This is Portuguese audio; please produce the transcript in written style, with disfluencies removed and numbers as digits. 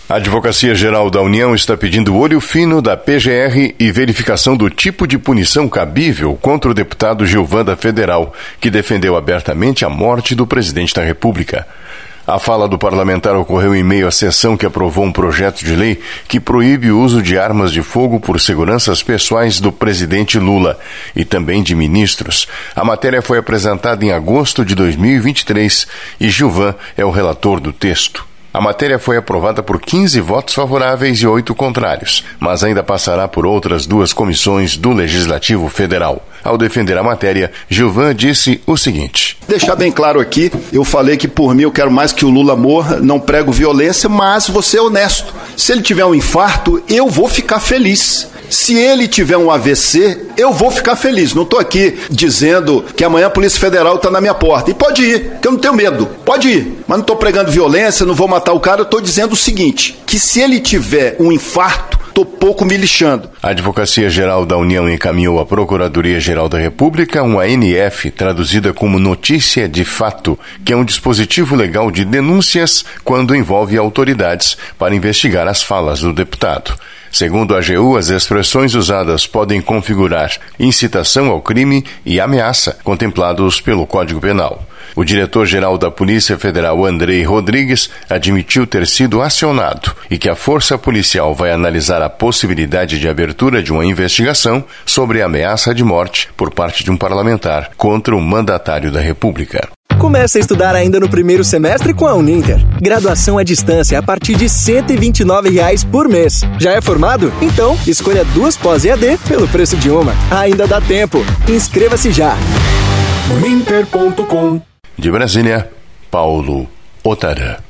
A Advocacia Geral da União está pedindo olho fino da PGR e verificação do tipo de punição cabível contra o deputado Gilvan da Federal, que defendeu abertamente a morte do presidente da República. A fala do parlamentar ocorreu em meio à sessão que aprovou um projeto de lei que proíbe o uso de armas de fogo por seguranças pessoais do presidente Lula e também de ministros. A matéria foi apresentada em agosto de 2023 e Gilvan é o relator do texto. A matéria foi aprovada por 15 votos favoráveis e 8 contrários, mas ainda passará por outras 2 comissões do Legislativo Federal. Ao defender a matéria, Gilvan disse o seguinte: deixar bem claro aqui, eu falei que por mim eu quero mais que o Lula morra, não prego violência, mas vou ser honesto. Se ele tiver um infarto, eu vou ficar feliz. Se ele tiver um AVC, eu vou ficar feliz. Não estou aqui dizendo que amanhã a Polícia Federal está na minha porta. E pode ir, que eu não tenho medo. Pode ir. Mas não estou pregando violência, não vou matar o cara. Eu estou dizendo o seguinte, que se ele tiver um infarto, estou pouco me lixando. A Advocacia Geral da União encaminhou à Procuradoria-Geral da República uma ANF, traduzida como notícia de fato, que é um dispositivo legal de denúncias quando envolve autoridades para investigar as falas do deputado. Segundo a AGU, as expressões usadas podem configurar incitação ao crime e ameaça, contemplados pelo Código Penal. O diretor-geral da Polícia Federal, Andrei Rodrigues, admitiu ter sido acionado e que a Força Policial vai analisar a possibilidade de abertura de uma investigação sobre a ameaça de morte por parte de um parlamentar contra o mandatário da República. Comece a estudar ainda no primeiro semestre com a Uninter. Graduação à distância a partir de R$ 129 por mês. Já é formado? Então, escolha 2 pós-EAD pelo preço de uma. Ainda dá tempo. Inscreva-se já. Uninter.com. De Brasília, Paulo Otarã.